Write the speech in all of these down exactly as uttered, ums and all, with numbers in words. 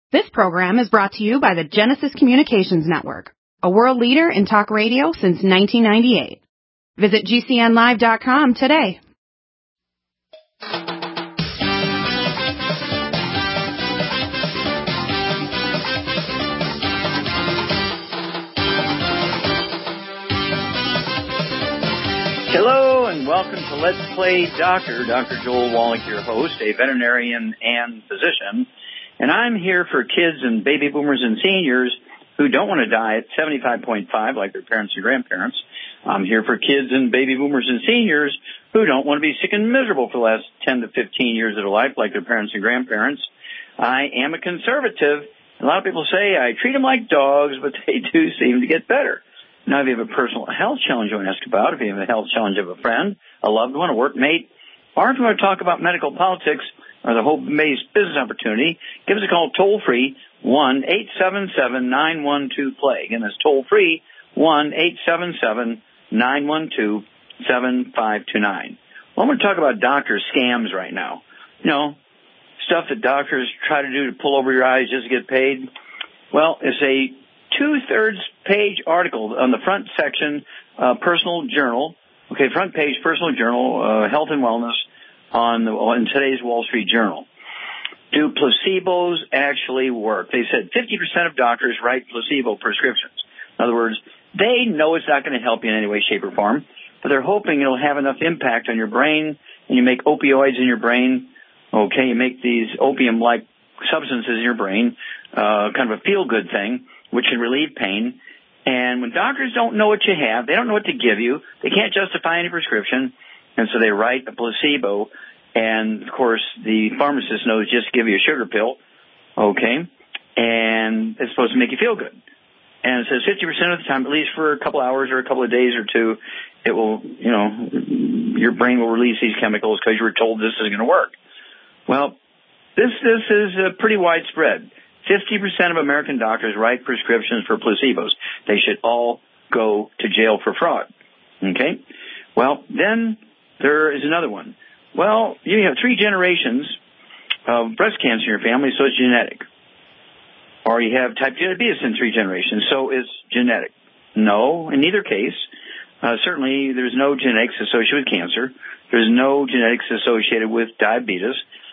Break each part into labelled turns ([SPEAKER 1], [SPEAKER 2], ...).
[SPEAKER 1] This program is brought to you by the Genesis Communications Network, a world leader in talk radio since nineteen ninety-eight. Visit G C N live dot com today.
[SPEAKER 2] Hello and welcome to Let's Play Doctor. Doctor Joel Wallach, your host, a veterinarian and physician. And I'm here for kids and baby boomers and seniors who don't want to die at seventy-five point five like their parents and grandparents. I'm here for kids and baby boomers and seniors who don't want to be sick and miserable for the last ten to fifteen years of their life like their parents and grandparents. I am a conservative. A lot of people say I treat them like dogs, but they do seem to get better. Now, if you have a personal health challenge you want to ask about, if you have a health challenge of a friend, a loved one, a workmate, or if you want to talk about medical politics or the home-based business opportunity, give us a call toll-free, one eight seven seven, nine one two, play. Again, that's toll-free, one eight seven seven, nine one two, seven five two nine. Well, I'm going to talk about doctor scams right now. You know, stuff that doctors try to do to pull over your eyes just to get paid. Well, it's a two-thirds page article on the front section, uh, Personal Journal. Okay, front page, Personal Journal, uh, Health and Wellness on the, in today's Wall Street Journal. Do placebos actually work? They said fifty percent of doctors write placebo prescriptions. In other words, they know it's not going to help you in any way, shape, or form, but they're hoping it'll have enough impact on your brain, and you make opioids in your brain. Okay, you make these opium-like substances in your brain, uh, kind of a feel-good thing, which can relieve pain. And when doctors don't know what you have, they don't know what to give you, they can't justify any prescription, and so they write a placebo. And, of course, the pharmacist knows just to give you a sugar pill, okay, and it's supposed to make you feel good. And it says fifty percent of the time, at least for a couple hours or a couple of days or two, it will, you know, your brain will release these chemicals because you were told this is going to work. Well, this, this is uh, pretty widespread. fifty percent of American doctors write prescriptions for placebos. They should all go to jail for fraud. Okay? Well, then there is another one. Well, you have three generations of breast cancer in your family, so it's genetic. Or you have type two diabetes in three generations, so it's genetic. No, in neither case. Uh, certainly, there's no genetics associated with cancer. There's no genetics associated with diabetes.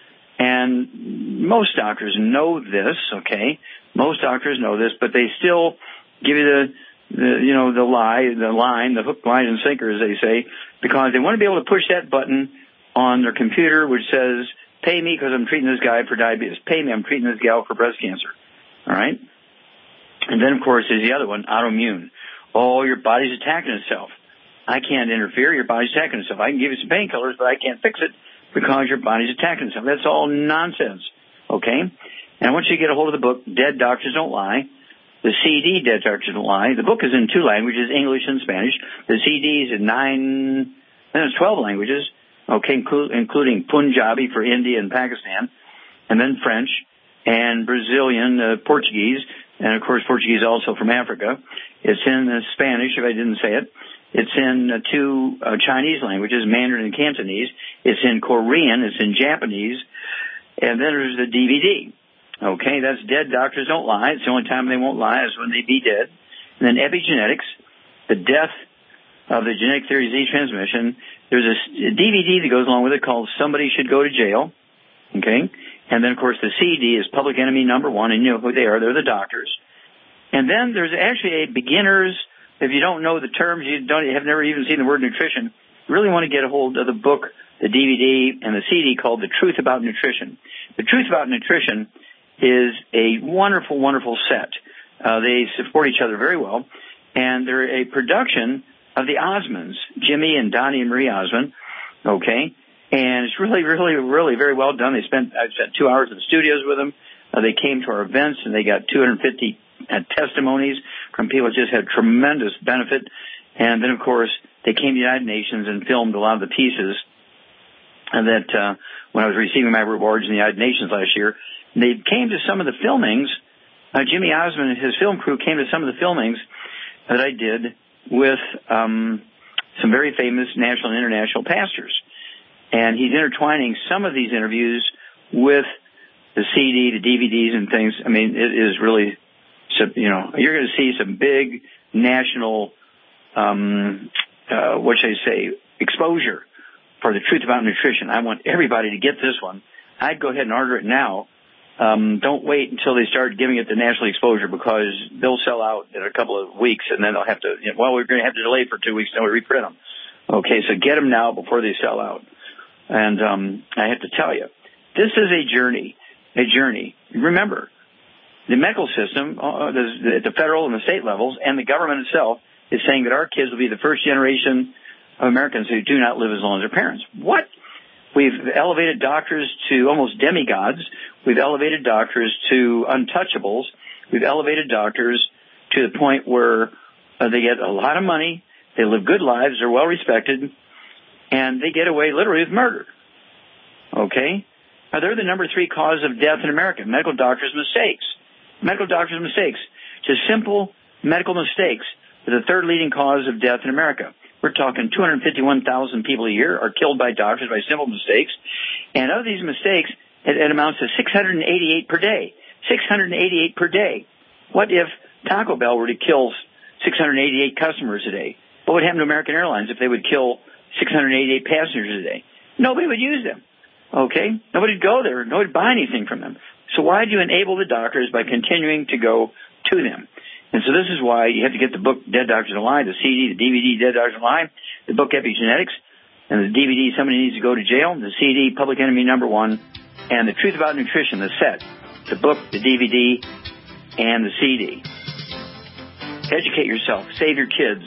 [SPEAKER 2] And most doctors know this, okay? Most doctors know this, but they still give you the, the, you know, the lie, the line, the hook, line, and sinker, as they say, because they want to be able to push that button on their computer which says, pay me because I'm treating this guy for diabetes. Pay me, I'm treating this gal for breast cancer. All right? And then, of course, there's the other one, autoimmune. Oh, your body's attacking itself. I can't interfere. Your body's attacking itself. I can give you some painkillers, but I can't fix it because your body's attacking itself. That's all nonsense, okay? And I want you to get a hold of the book, Dead Doctors Don't Lie. The C D, Dead Doctors Don't Lie. The book is in two languages, English and Spanish. The C D is in nine, then it's twelve languages, okay, inclu- including Punjabi for India and Pakistan, and then French, and Brazilian, uh, Portuguese, and, of course, Portuguese also from Africa. It's in uh, Spanish, if I didn't say it. It's in uh, two uh, Chinese languages, Mandarin and Cantonese. It's in Korean. It's in Japanese. And then there's the D V D. Okay, that's Dead Doctors Don't Lie. It's the only time they won't lie is when they be dead. And then Epigenetics, the death of the genetic theory disease transmission. There's a D V D that goes along with it called Somebody Should Go to Jail. Okay, and then, of course, the C D is Public Enemy Number One, and you know who they are. They're the doctors. And then there's actually a beginner's. If you don't know the terms, you don't have never even seen the word nutrition, you really want to get a hold of the book, the D V D, and the C D called The Truth About Nutrition. The Truth About Nutrition is a wonderful, wonderful set. Uh, they support each other very well, and they're a production of the Osmonds, Jimmy and Donnie and Marie Osmond, okay? And it's really, really, really very well done. They spent, I spent two hours in the studios with them. Uh, they came to our events, and they got two hundred fifty uh, testimonies from people that just had tremendous benefit. And then, of course, they came to the United Nations and filmed a lot of the pieces and that uh, when I was receiving my rewards in the United Nations last year. They came to some of the filmings. Uh, Jimmy Osmond and his film crew came to some of the filmings that I did with um, some very famous national and international pastors. And he's intertwining some of these interviews with the C D, the D V Ds and things. I mean, it is really, you know, you're going to see some big national, um, uh, what should I say, exposure for the truth about nutrition. I want everybody to get this one. I'd go ahead and order it now. Um, don't wait until they start giving it the national exposure, because they'll sell out in a couple of weeks, and then they'll have to, you know, well, we're going to have to delay for two weeks, and then we reprint them. Okay, so get them now before they sell out. And um, I have to tell you, this is a journey, a journey. Remember, the medical system uh, at the federal and the state levels, and the government itself, is saying that our kids will be the first generation of Americans who do not live as long as their parents. What? We've elevated doctors to almost demigods. We've elevated doctors to untouchables. We've elevated doctors to the point where uh, they get a lot of money, they live good lives, they're well respected, and they get away literally with murder. Okay? Now, they're the number three cause of death in America, medical doctors' mistakes. Medical doctors' mistakes. Just simple medical mistakes are the third leading cause of death in America. We're talking two hundred fifty-one thousand people a year are killed by doctors by simple mistakes. And of these mistakes, it, it amounts to six hundred eighty-eight per day. six hundred eighty-eight per day. What if Taco Bell were to kill six hundred eighty-eight customers a day? What would happen to American Airlines if they would kill six hundred eighty-eight passengers a day? Nobody would use them. Okay? Nobody would go there. Nobody would buy anything from them. So why do you enable the doctors by continuing to go to them? And so this is why you have to get the book Dead Doctors Alive, the C D, the D V D Dead Doctors Alive, the book Epigenetics, and the D V D Somebody Needs to Go to Jail, the C D Public Enemy Number One, and the Truth About Nutrition, the set, the book, the D V D, and the C D. Educate yourself. Save your kids.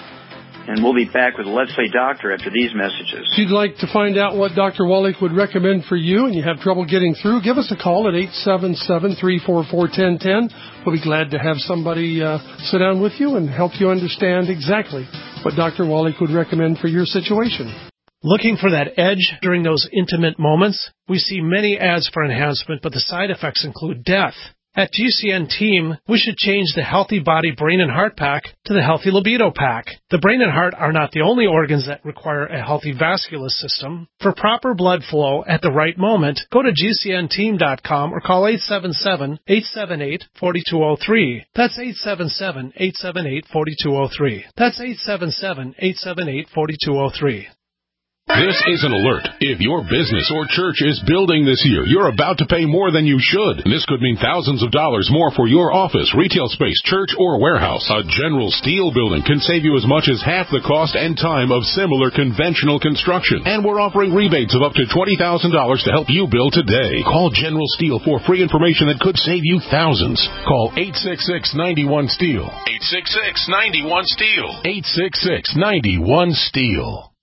[SPEAKER 2] And we'll be back with Let's Play Doctor after these messages.
[SPEAKER 3] If you'd like to find out what Doctor Wallach would recommend for you and you have trouble getting through, give us a call at eight seven seven, three four four, one zero one zero. We'll be glad to have somebody uh, sit down with you and help you understand exactly what Doctor Wallach would recommend for your situation.
[SPEAKER 4] Looking for that edge during those intimate moments? We see many ads for enhancement, but the side effects include death. At G C N Team, we should change the Healthy Body Brain and Heart Pack to the Healthy Libido Pack. The brain and heart are not the only organs that require a healthy vascular system. For proper blood flow at the right moment, go to G C N team dot com or call eight seven seven, eight seven eight, four two zero three. That's eight seven seven, eight seven eight, four two zero three. That's eight seven seven, eight seven eight, four two zero three.
[SPEAKER 5] This is an alert. If your business or church is building this year, you're about to pay more than you should. This could mean thousands of dollars more for your office, retail space, church, or warehouse. A General Steel building can save you as much as half the cost and time of similar conventional construction. And we're offering rebates of up to twenty thousand dollars to help you build today. Call General Steel for free information that could save you thousands. Call eight six six, nine one, STEEL. eight six six, nine one, STEEL. eight six six, nine one, STEEL.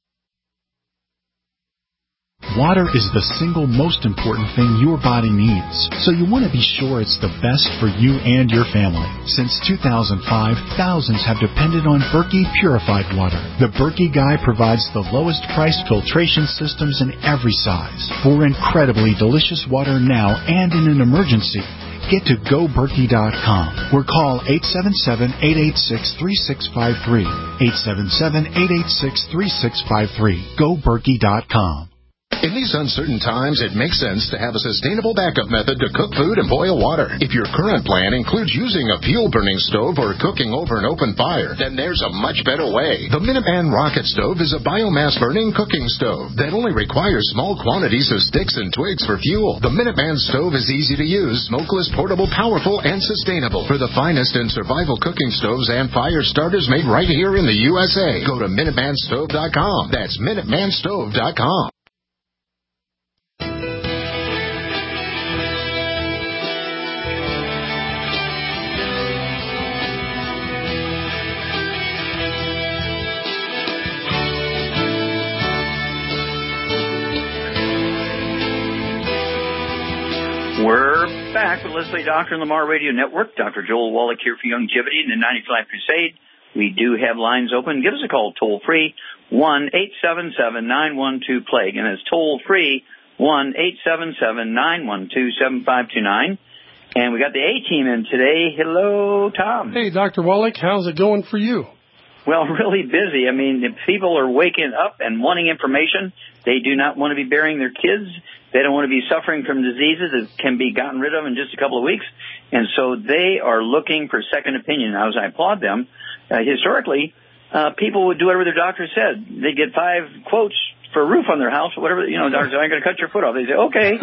[SPEAKER 6] Water is the single most important thing your body needs, so you want to be sure it's the best for you and your family. Since two thousand five, thousands have depended on Berkey Purified Water. The Berkey Guy provides the lowest priced filtration systems in every size for incredibly delicious water now and in an emergency. Get to go berkey dot com or call eight seven seven, eight eight six, three six five three. eight seven seven, eight eight six, three six five three. go berkey dot com.
[SPEAKER 7] In these uncertain times, it makes sense to have a sustainable backup method to cook food and boil water. If your current plan includes using a fuel-burning stove or cooking over an open fire, then there's a much better way. The Minuteman Rocket Stove is a biomass-burning cooking stove that only requires small quantities of sticks and twigs for fuel. The Minuteman Stove is easy to use, smokeless, portable, powerful, and sustainable. For the finest in survival cooking stoves and fire starters made right here in the U S A, go to minuteman stove dot com. That's minuteman stove dot com.
[SPEAKER 2] We're back with Let's Play Doctor on the Lamar Radio Network. Doctor Joel Wallach here for Longevity and the ninety-five Crusade. We do have lines open. Give us a call toll-free, one eight seven seven, nine one two, plague. And it's toll-free, one eight seven seven, nine one two, seven five two nine. And we got the A-team in today. Hello, Tom.
[SPEAKER 3] Hey, Doctor Wallach. How's it going for you?
[SPEAKER 2] Well, really busy. I mean, if people are waking up and wanting information. They do not want to be burying their kids. They don't want to be suffering from diseases that can be gotten rid of in just a couple of weeks. And so they are looking for second opinion. Now, as I applaud them, uh, historically, uh, people would do whatever their doctor said. They'd get five quotes for a roof on their house or whatever. You know, doctors, I'm going to cut your foot off. They say,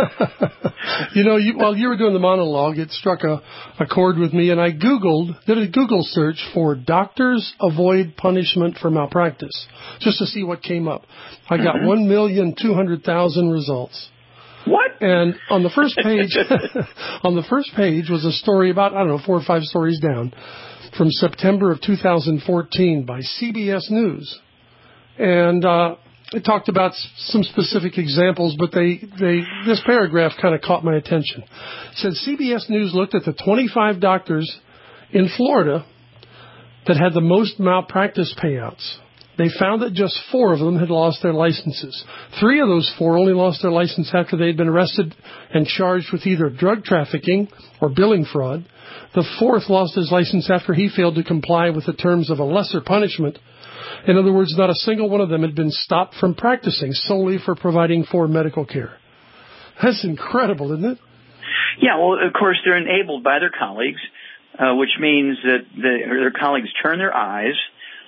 [SPEAKER 2] okay.
[SPEAKER 3] you know, you, while you were doing the monologue, it struck a, a chord with me, and I Googled, did a Google search for doctors avoid punishment for malpractice, just to see what came up. I got mm-hmm. one million two hundred thousand results.
[SPEAKER 2] What?
[SPEAKER 3] And on the first page, on the first page was a story about, I don't know, four or five stories down from September of two thousand fourteen by C B S News. And, uh, it talked about some specific examples, but they, they this paragraph kind of caught my attention. It said C B S News looked at the twenty-five doctors in Florida that had the most malpractice payouts. They found that just four of them had lost their licenses. Three of those four only lost their license after they had been arrested and charged with either drug trafficking or billing fraud. The fourth lost his license after he failed to comply with the terms of a lesser punishment. In other words, not a single one of them had been stopped from practicing solely for providing for medical care. That's incredible, isn't it?
[SPEAKER 2] Yeah, well, of course, they're enabled by their colleagues, uh, which means that the, their colleagues turn their eyes.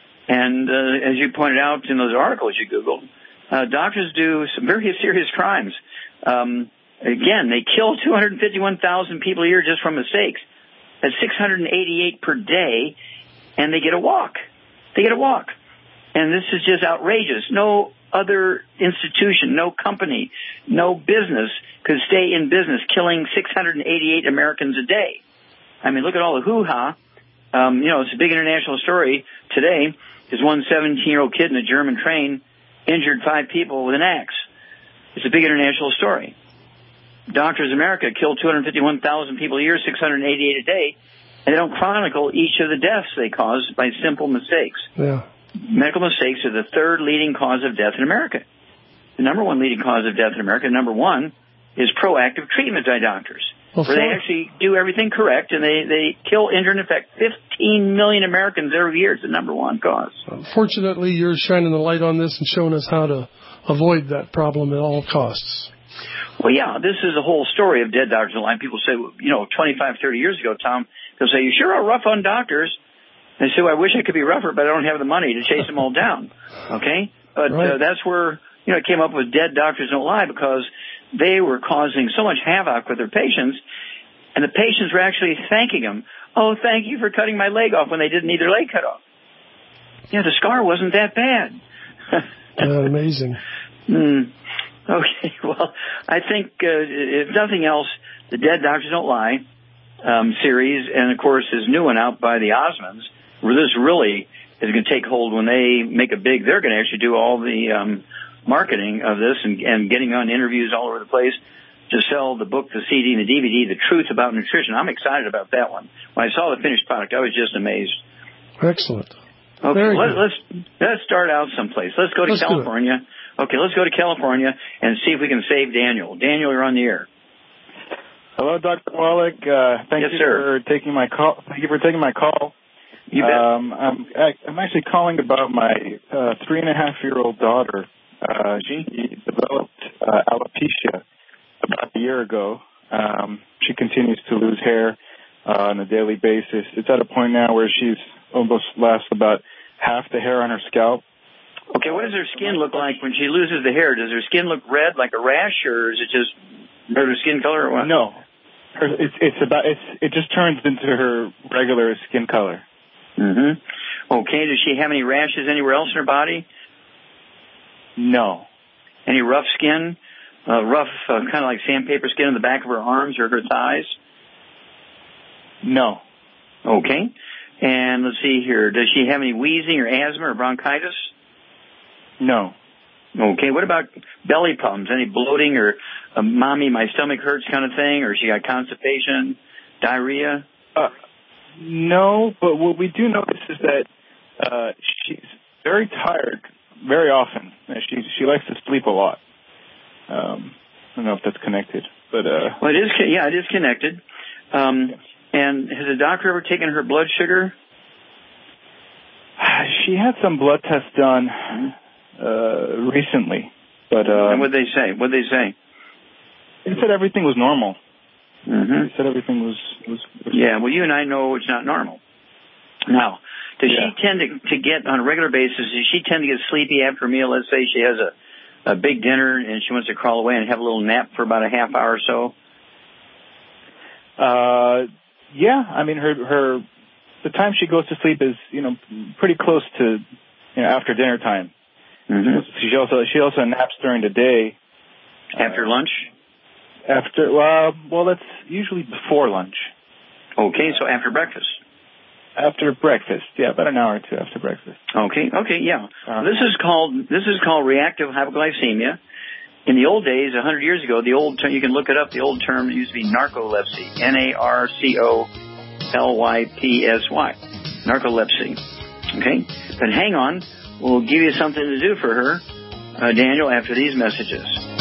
[SPEAKER 2] And uh, as you pointed out in those articles you Googled, uh, doctors do some very serious crimes. Um, again, they kill two hundred fifty-one thousand people a year just from mistakes. That's six hundred eighty-eight per day, and they get a walk. They get a walk. And this is just outrageous. No other institution, no company, no business could stay in business killing six hundred eighty-eight Americans a day. I mean, look at all the hoo-ha. Um, you know, it's a big international story today. There's one seventeen-year-old kid in a German train injured five people with an axe. It's a big international story. Doctors America kill two hundred fifty-one thousand people a year, six hundred eighty-eight a day, and they don't chronicle each of the deaths they cause by simple mistakes.
[SPEAKER 3] Yeah.
[SPEAKER 2] Medical mistakes are the third leading cause of death in America. The number one leading cause of death in America, number one, is proactive treatment by doctors, well, where they actually do everything correct, and they, they kill, injure, and infect fifteen million Americans every year. It's the number one cause.
[SPEAKER 3] Fortunately, you're shining the light on this and showing us how to avoid that problem at all costs.
[SPEAKER 2] Well, yeah, this is a whole story of dead doctors in line. People say, you know, twenty-five, thirty years ago, Tom, they'll say, you sure are rough on doctors. And they say, well, I wish I could be rougher, but I don't have the money to chase them all down. Okay? But right. uh, that's where, you know, it came up with Dead Doctors Don't Lie, because they were causing so much havoc with their patients, and the patients were actually thanking them. Oh, thank you for cutting my leg off when they didn't need their leg cut off. Yeah, the scar wasn't that bad.
[SPEAKER 3] uh, amazing.
[SPEAKER 2] Mm. Okay, well, I think, uh, if nothing else, the Dead Doctors Don't Lie um, series, and, of course, this new one out by the Osmonds, where this really is going to take hold when they make a big, they're going to actually do all the um, marketing of this and, and getting on interviews all over the place to sell the book, the C D, and the D V D, The Truth About Nutrition. I'm excited about that one. When I saw the finished product, I was just amazed.
[SPEAKER 3] Excellent.
[SPEAKER 2] Okay, let, let's let's start out someplace. Let's go to let's California. Okay, let's go to California and see if we can save Daniel. Daniel, you're on the air.
[SPEAKER 8] Hello, Doctor Wallach. Uh, thank
[SPEAKER 2] yes,
[SPEAKER 8] you
[SPEAKER 2] sir.
[SPEAKER 8] for taking my call. Thank you for taking my call.
[SPEAKER 2] You bet.
[SPEAKER 8] Um, I'm, I'm actually calling about my uh, three and a half year old daughter. Uh, she developed uh, alopecia about a year ago. Um, she continues to lose hair uh, on a daily basis. It's at a point now where she's almost lost about half the hair on her scalp.
[SPEAKER 2] Okay, what does her skin look like when she loses the hair? Does her skin look red like a rash, or is it just her skin color or what?
[SPEAKER 8] No, her, it's it's about it's it just turns into her regular skin color.
[SPEAKER 2] Mm-hmm. Okay, does she have any rashes anywhere else in her body?
[SPEAKER 8] No.
[SPEAKER 2] Any rough skin? Uh, rough, uh, kind of like sandpaper skin on the back of her arms or her thighs?
[SPEAKER 8] No.
[SPEAKER 2] Okay. And let's see here. Does she have any wheezing or asthma or bronchitis?
[SPEAKER 8] No.
[SPEAKER 2] Okay. What about belly problems? Any bloating or uh, mommy, my stomach hurts kind of thing? Or she got constipation, diarrhea?
[SPEAKER 8] Uh, no, but what we do notice is that uh, she's very tired very often. She she likes to sleep a lot. Um, I don't know if that's connected, but uh,
[SPEAKER 2] well, it is. Yeah, it is connected. Um,
[SPEAKER 8] yeah.
[SPEAKER 2] And has a doctor ever taken her blood sugar?
[SPEAKER 8] she had some blood tests done uh, recently, but uh,
[SPEAKER 2] and what they say? What they say?
[SPEAKER 8] They said everything was normal.
[SPEAKER 2] Mm-hmm.
[SPEAKER 8] They said everything was was. was
[SPEAKER 2] yeah. Well, you and I know it's not normal. Now, does yeah. she tend to, to get on a regular basis? Does she tend to get sleepy after a meal? Let's say she has a, a big dinner and she wants to crawl away and have a little nap for about a half hour or so.
[SPEAKER 8] Uh, yeah. I mean, her her the time she goes to sleep is you know pretty close to you know after dinner time.
[SPEAKER 2] Mm-hmm.
[SPEAKER 8] She also she also naps during the day.
[SPEAKER 2] After
[SPEAKER 8] uh,
[SPEAKER 2] lunch.
[SPEAKER 8] After well, well, that's usually before lunch.
[SPEAKER 2] Okay, so after breakfast.
[SPEAKER 8] After breakfast, yeah, about an hour or two after breakfast.
[SPEAKER 2] Okay, okay, yeah.
[SPEAKER 8] Uh,
[SPEAKER 2] this is called this is called reactive hypoglycemia. In the old days, a hundred years ago, the old term, you can look it up. The old term used to be narcolepsy, N A R C O L Y P S Y, narcolepsy. Okay, but hang on, we'll give you something to do for her, uh, Daniel, after these messages.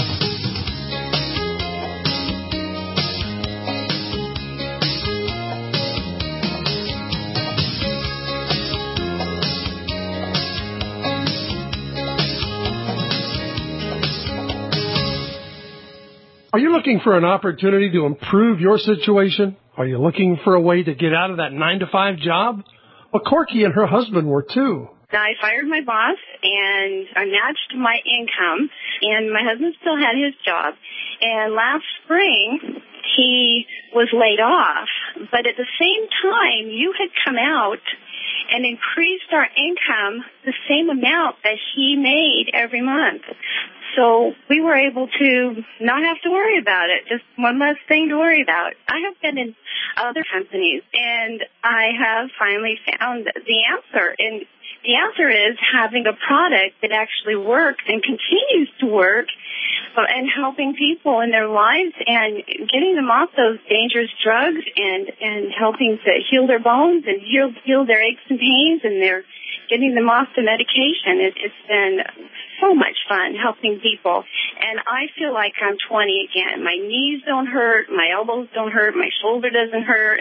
[SPEAKER 3] Are you looking for an opportunity to improve your situation? Are you looking for a way to get out of that nine to five job? Well, Corky and her husband were too.
[SPEAKER 9] I fired my boss, and I matched my income, and my husband still had his job. And last spring, he was laid off. But at the same time, you had come out and increased our income the same amount that he made every month. So we were able to not have to worry about it, just one less thing to worry about. I have been in other companies, and I have finally found the answer. And the answer is having a product that actually works and continues to work and helping people in their lives and getting them off those dangerous drugs and, and helping to heal their bones and heal, heal their aches and pains, and they're getting them off the medication. It, it's been so much fun helping people. And I feel like I'm twenty again. My knees don't hurt. My elbows don't hurt. My shoulder doesn't hurt.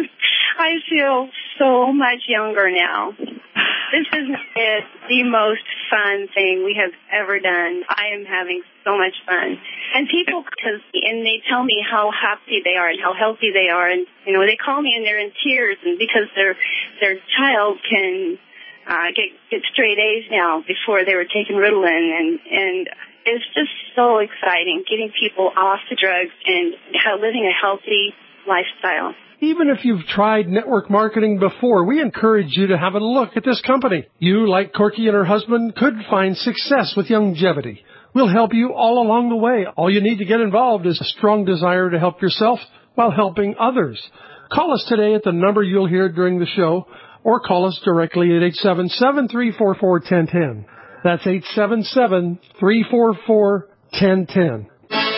[SPEAKER 9] I feel so much younger now. This is it, the most fun thing we have ever done. I am having so much fun. And people, cause, and they tell me how happy they are and how healthy they are. And, you know, they call me and they're in tears, and because their, their child can uh, get, get straight A's now before they were taking Ritalin. And, and it's just so exciting getting people off the drugs and how, living a healthy lifestyle.
[SPEAKER 3] Even if you've tried network marketing before, we encourage you to have a look at this company. You, like Corky and her husband, could find success with Youngevity. We'll help you all along the way. All you need to get involved is a strong desire to help yourself while helping others. Call us today at the number you'll hear during the show, or call us directly at eight seven seven, three four four, one zero one zero. That's eight seven seven, three four four, one zero one zero.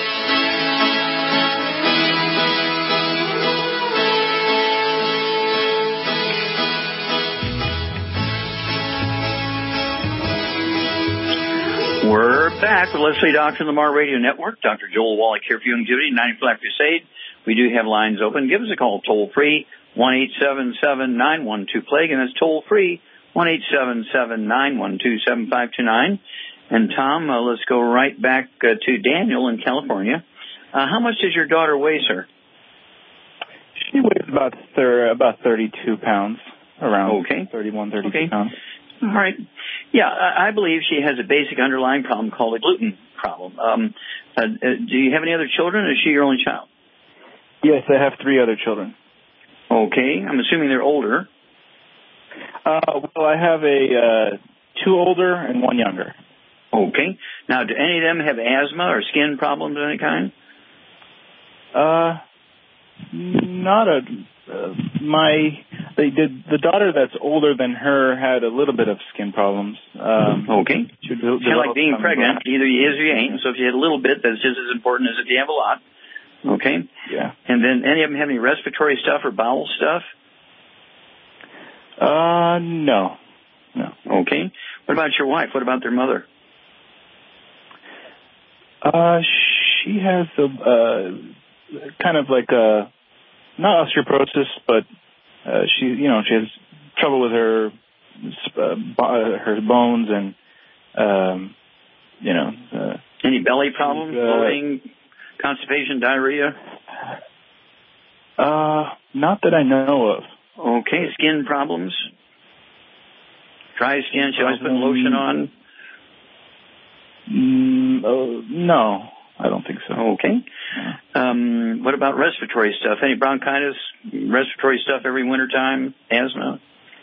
[SPEAKER 2] We're back with Leslie Doctor and Lamar Radio Network. Doctor Joel Wallach here for Youngevity, ninety-five Crusade. We do have lines open. Give us a call toll free, one eight seven seven, nine one two, plague, and that's toll free, one eight seven seven, nine one two, seven five two nine. And Tom, uh, let's go right back uh, to Daniel in California. Uh, how much does your daughter weigh, sir?
[SPEAKER 8] She weighs about thir- about thirty-two pounds, around
[SPEAKER 2] okay.
[SPEAKER 8] thirty-one, thirty-two
[SPEAKER 2] okay.
[SPEAKER 8] pounds.
[SPEAKER 2] All right. Yeah, I believe she has a basic underlying problem called a gluten problem. Um, uh, do you have any other children, or is she your only child?
[SPEAKER 8] Yes, I have three other children.
[SPEAKER 2] Okay. I'm assuming they're older.
[SPEAKER 8] Uh, well, I have a uh, two older and one younger.
[SPEAKER 2] Okay. Now, do any of them have asthma or skin problems of any kind?
[SPEAKER 8] Uh, not a... Uh, my the, the the daughter that's older than her had a little bit of skin problems. Um,
[SPEAKER 2] okay.
[SPEAKER 8] She
[SPEAKER 2] kind of like being pregnant. Either you is or you ain't. So if you had a little bit, that's just as important as if you have a lot. Okay.
[SPEAKER 8] Yeah.
[SPEAKER 2] And then any of them have any respiratory stuff or bowel stuff?
[SPEAKER 8] Uh, no. No.
[SPEAKER 2] Okay. What about your wife? What about their mother?
[SPEAKER 8] Uh, she has a uh, kind of like a. Not osteoporosis, but uh, she, you know, she has trouble with her uh, bo- her bones and, um, you know. Uh,
[SPEAKER 2] Any belly problems,
[SPEAKER 8] uh,
[SPEAKER 2] bloating, constipation, diarrhea?
[SPEAKER 8] Uh, not that I know of.
[SPEAKER 2] Okay, skin problems? Dry skin, she always put lotion on?
[SPEAKER 8] Mm, oh, no, I don't think so.
[SPEAKER 2] Okay. Um, what about respiratory stuff? Any bronchitis, respiratory stuff every wintertime, asthma?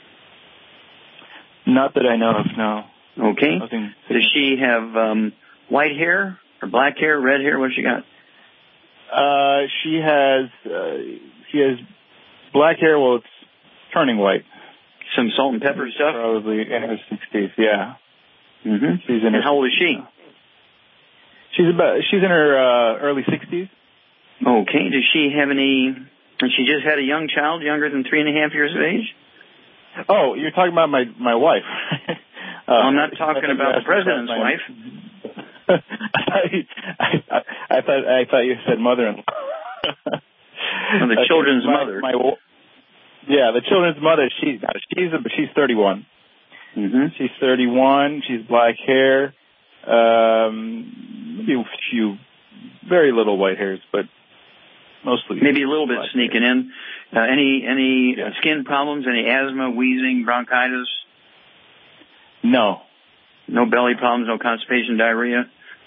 [SPEAKER 8] Not that I know of, no.
[SPEAKER 2] Okay.
[SPEAKER 8] Nothing.
[SPEAKER 2] Does she have um, white hair or black hair, red hair? What she got?
[SPEAKER 8] Uh, she has uh, she has black hair. Well, it's turning white.
[SPEAKER 2] Some salt and pepper stuff?
[SPEAKER 8] Probably in her sixties, yeah.
[SPEAKER 2] Mm-hmm.
[SPEAKER 8] She's in
[SPEAKER 2] and
[SPEAKER 8] her,
[SPEAKER 2] how old is she?
[SPEAKER 8] She's about. She's in her uh, early sixties.
[SPEAKER 2] Okay. Does she have any? And she just had a young child, younger than three and a half years of age.
[SPEAKER 8] Oh, you're talking about my my wife. uh,
[SPEAKER 2] I'm not talking about the president's
[SPEAKER 8] my,
[SPEAKER 2] wife.
[SPEAKER 8] I, thought you, I, I thought I thought you said mother-in-law.
[SPEAKER 2] Oh, the children's
[SPEAKER 8] my,
[SPEAKER 2] mother.
[SPEAKER 8] My, yeah, the children's mother. She she's a, she's thirty-one.
[SPEAKER 2] Mm-hmm.
[SPEAKER 8] She's thirty-one. She's black hair. Um, maybe a few, very little white hairs, but mostly
[SPEAKER 2] maybe a little bit sneaking
[SPEAKER 8] hair.
[SPEAKER 2] in. Uh, any any
[SPEAKER 8] yeah.
[SPEAKER 2] skin problems? Any asthma, wheezing, bronchitis?
[SPEAKER 8] No.
[SPEAKER 2] No belly problems. No constipation, diarrhea.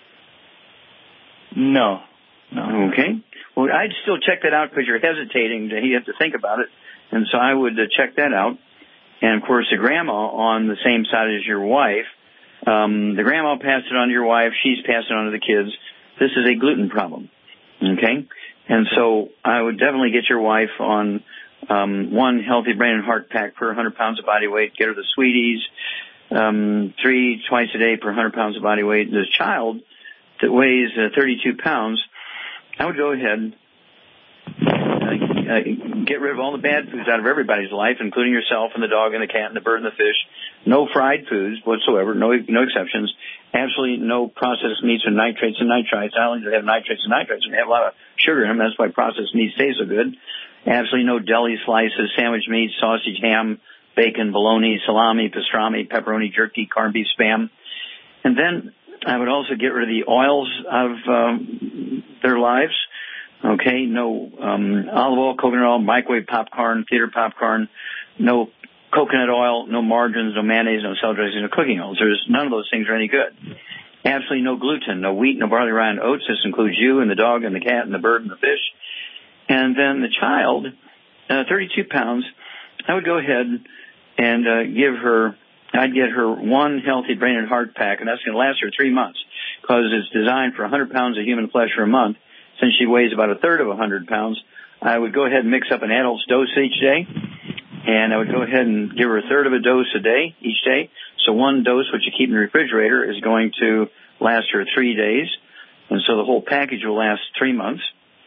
[SPEAKER 8] No. No.
[SPEAKER 2] Okay. Well, I'd still check that out because you're hesitating. To, you have to think about it, and so I would uh, check that out. And of course, the grandma on the same side as your wife. Um, the grandma passed it on to your wife. She's passed it on to the kids. This is a gluten problem. Okay? And so I would definitely get your wife on um, one healthy brain and heart pack per one hundred pounds of body weight. Get her the Sweeties, um, three twice a day per one hundred pounds of body weight. The child that weighs uh, thirty-two pounds, I would go ahead uh, uh, get rid of all the bad foods out of everybody's life, including yourself and the dog and the cat and the bird and the fish. No fried foods whatsoever, no no exceptions. Absolutely no processed meats with nitrates and nitrites. Not only do they have nitrates and nitrites, and they have a lot of sugar in them. That's why processed meats taste so good. Absolutely no deli slices, sandwich meats, sausage, ham, bacon, bologna, salami, pastrami, pepperoni, jerky, corned beef, Spam. And then I would also get rid of the oils of um, their lives. Okay, no um, olive oil, coconut oil, microwave popcorn, theater popcorn, no coconut oil, no margarines, no mayonnaise, no salad dressing, no cooking oils. There's none of those things are any good. Absolutely no gluten, no wheat, no barley, rye, and oats. This includes you and the dog and the cat and the bird and the fish. And then the child, uh, thirty-two pounds, I would go ahead and uh, give her, I'd get her one healthy brain and heart pack, and that's going to last her three months because it's designed for one hundred pounds of human flesh for a month. Since she weighs about a third of one hundred pounds, I would go ahead and mix up an adult's dose each day. And I would go ahead and give her a third of a dose a day, each day. So one dose, which you keep in the refrigerator, is going to last her three days. And so the whole package will last three months.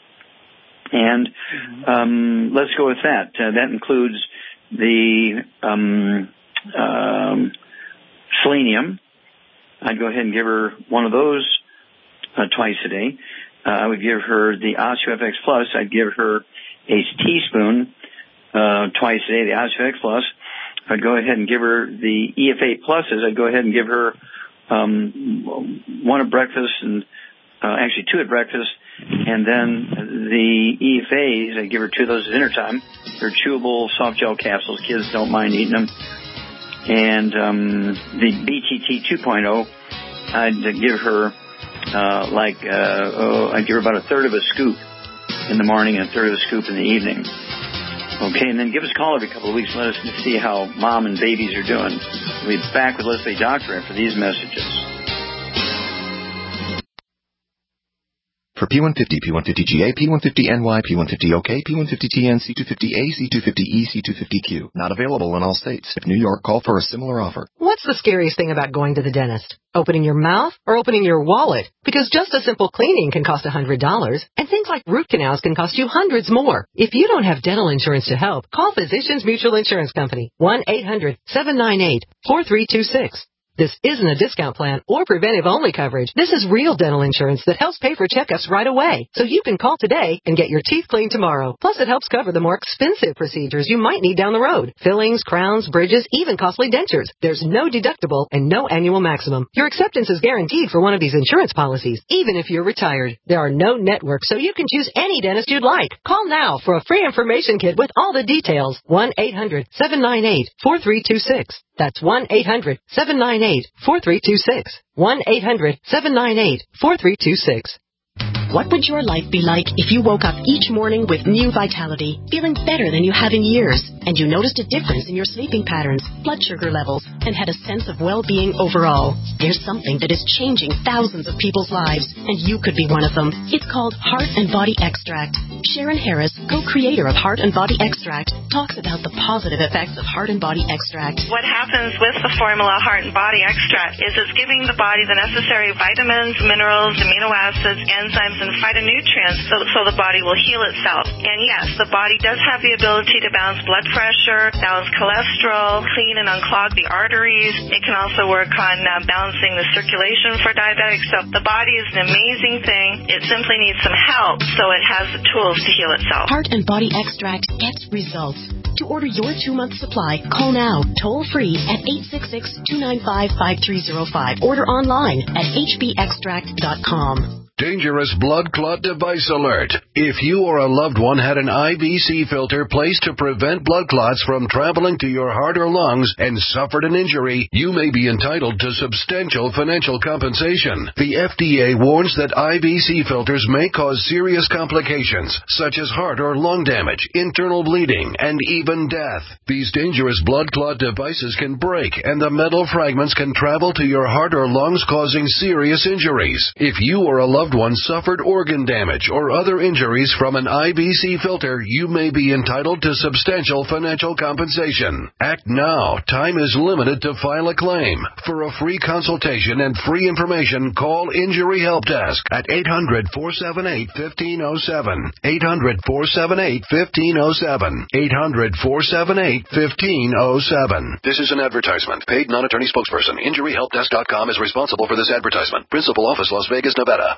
[SPEAKER 2] And um, let's go with that. Uh, that includes the um, um, selenium. I'd go ahead and give her one of those uh, twice a day. Uh, I would give her the OsteoFX Plus. I'd give her a teaspoon Uh, twice a day, the OsteoFX Plus. I'd go ahead and give her the E F A Pluses. I'd go ahead and give her um, one at breakfast and uh, actually two at breakfast. And then the E F As, I'd give her two of those at dinner time. They're chewable soft gel capsules. Kids don't mind eating them. And um, the B T T two point oh, I'd give her uh, like, uh, oh, I'd give her about a third of a scoop in the morning and a third of a scoop in the evening. Okay, and then give us a call every couple of weeks and let us see how mom and babies are doing. We'll be back with Let's Play Doctor after these messages.
[SPEAKER 10] For P one fifty, P one fifty G A, P one fifty N Y, P one fifty O K, P one fifty T N, C two fifty A, C two fifty E, C two fifty Q. Not available in all states. If New York, call for a similar offer.
[SPEAKER 11] What's the scariest thing about going to the dentist? Opening your mouth or opening your wallet? Because just a simple cleaning can cost one hundred dollars, and things like root canals can cost you hundreds more. If you don't have dental insurance to help, call Physicians Mutual Insurance Company, one eight hundred seven nine eight four three two six. This isn't a discount plan or preventive-only coverage. This is real dental insurance that helps pay for checkups right away. So you can call today and get your teeth cleaned tomorrow. Plus, it helps cover the more expensive procedures you might need down the road. Fillings, crowns, bridges, even costly dentures. There's no deductible and no annual maximum. Your acceptance is guaranteed for one of these insurance policies, even if you're retired. There are no networks, so you can choose any dentist you'd like. Call now for a free information kit with all the details. one eight hundred seven nine eight four three two six. That's one eight hundred seven nine eight four three two six. one eight hundred seven nine eight four three two six.
[SPEAKER 12] What would your life be like if you woke up each morning with new vitality, feeling better than you have in years, and you noticed a difference in your sleeping patterns, blood sugar levels, and had a sense of well-being overall? There's something that is changing thousands of people's lives, and you could be one of them. It's called Heart and Body Extract. Sharon Harris, co-creator of Heart and Body Extract, talks about the positive effects of Heart and Body Extract.
[SPEAKER 13] What happens with the formula Heart and Body Extract is it's giving the body the necessary vitamins, minerals, amino acids, enzymes, and phytonutrients so, so the body will heal itself. And yes, the body does have the ability to balance blood pressure, balance cholesterol, clean and unclog the arteries. It can also work on uh, balancing the circulation for diabetics. So the body is an amazing thing. It simply needs some help so it has the tools to heal itself.
[SPEAKER 12] Heart and Body Extract gets results. To order your two-month supply, call now, toll-free at eight six six, two nine five, five three zero five. Order online at h b extract dot com.
[SPEAKER 14] Dangerous blood clot device alert. If you or a loved one had an I V C filter placed to prevent blood clots from traveling to your heart or lungs and suffered an injury, you may be entitled to substantial financial compensation. The F D A warns that I V C filters may cause serious complications, such as heart or lung damage, internal bleeding, and even death. These dangerous blood clot devices can break, and the metal fragments can travel to your heart or lungs, causing serious injuries. If you or a loved one suffered organ damage or other injuries from an I V C filter, you may be entitled to substantial financial compensation. Act now. Time is limited to file a claim. For a free consultation and free information, call Injury Help Desk at eight hundred, four seven eight, one five zero seven. eight hundred, four seven eight, one five zero seven. eight hundred, four seven eight, one five zero seven.
[SPEAKER 15] This is an advertisement. Paid non-attorney spokesperson. Injury Help Desk dot com is responsible for this advertisement. Principal office, Las Vegas, Nevada.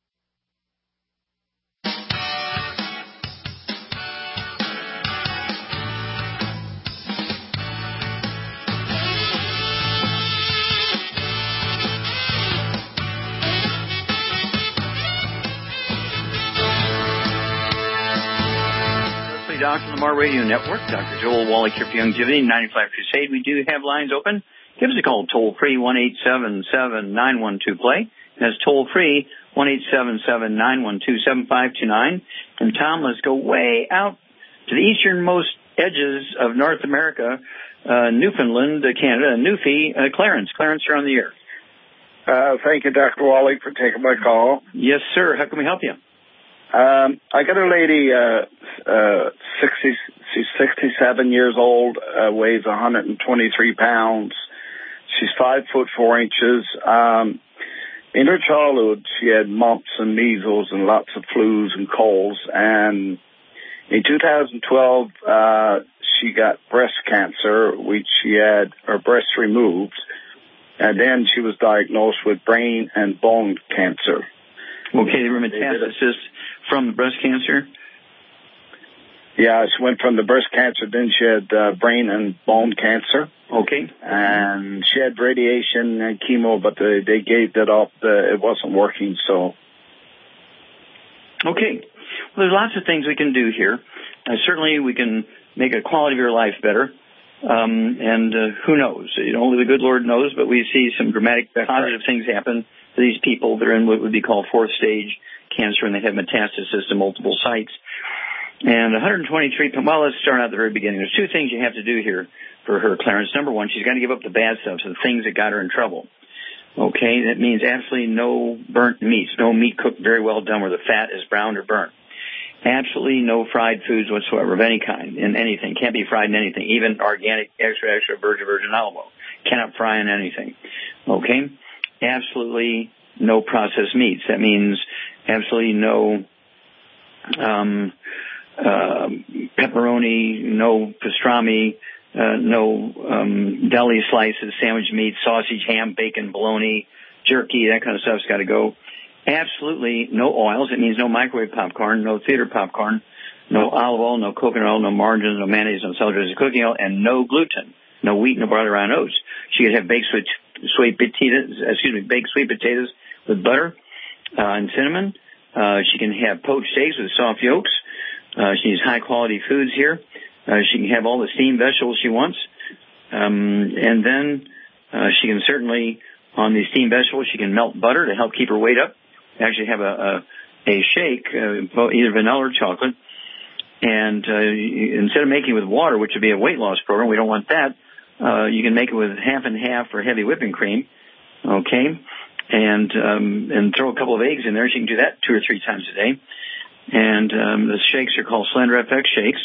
[SPEAKER 2] Doctor Lamar Radio Network, Doctor Joel Wallach here for Youngevity, ninety-five Crusade. We do have lines open. Give us a call, toll-free, one eight seven seven, nine one two, play. That's toll-free, one eight seven seven, nine one two, seven five two nine. And Tom, let's go way out to the easternmost edges of North America, uh, Newfoundland, uh, Canada, Newfie, uh, Clarence. Clarence, you're on the air.
[SPEAKER 16] Uh, thank you, Doctor Wallach, for taking my call.
[SPEAKER 2] Yes, sir. How can we help you?
[SPEAKER 16] Um, I got a lady, uh, uh, sixty, she's sixty-seven years old, uh, weighs one hundred twenty-three pounds. She's five foot four inches. Um, in her childhood, she had mumps and measles and lots of flus and colds. And in two thousand twelve, uh, she got breast cancer, which she had her breast removed. And then she was diagnosed with brain and bone cancer.
[SPEAKER 2] Okay, there were metastasis from the breast cancer?
[SPEAKER 16] Yeah, she went from the breast cancer, then she had uh, brain and bone cancer.
[SPEAKER 2] Okay.
[SPEAKER 16] And she had radiation and chemo, but they, they gave that up. Uh, it wasn't working, so.
[SPEAKER 2] Okay. Well, there's lots of things we can do here. Uh, certainly we can make a quality of your life better. Um, and uh, who knows? You know, only the good Lord knows, but we see some dramatic That's positive right. things happen to these people. They're in what would be called fourth stage cancer, and they have metastasis to multiple sites. And one hundred twenty-three, well, let's start out at the very beginning. There's two things you have to do here for her, Clarence. Number one, she's got to give up the bad stuff, so the things that got her in trouble. Okay, that means absolutely no burnt meats, no meat cooked very well done where the fat is browned or burnt. Absolutely no fried foods whatsoever of any kind, in anything. Can't be fried in anything, even organic, extra, extra virgin, virgin olive oil. Cannot fry in anything. Okay? Absolutely no processed meats. That means absolutely no um, uh, pepperoni, no pastrami, uh, no um, deli slices, sandwich meat, sausage, ham, bacon, bologna, jerky, that kind of stuff's got to go. Absolutely no oils. It means no microwave popcorn, no theater popcorn, no olive oil, no coconut oil, no margarine, no mayonnaise, no salad dressing, cooking oil, and no gluten, no wheat, no barley, rye, oats. She could have baked sweet, sweet potatoes, excuse me, baked sweet potatoes with butter uh, and cinnamon. Uh, she can have poached eggs with soft yolks. Uh, she needs high quality foods here. Uh, she can have all the steamed vegetables she wants. Um, and then uh, she can certainly, on the steamed vegetables, she can melt butter to help keep her weight up. Actually have a, a, a shake, uh, either vanilla or chocolate. And uh, instead of making it with water, which would be a weight loss program, we don't want that. Uh, you can make it with half and half or heavy whipping cream. Okay. And, um, and throw a couple of eggs in there. She can do that two or three times a day. And, um, the shakes are called Slender F X shakes.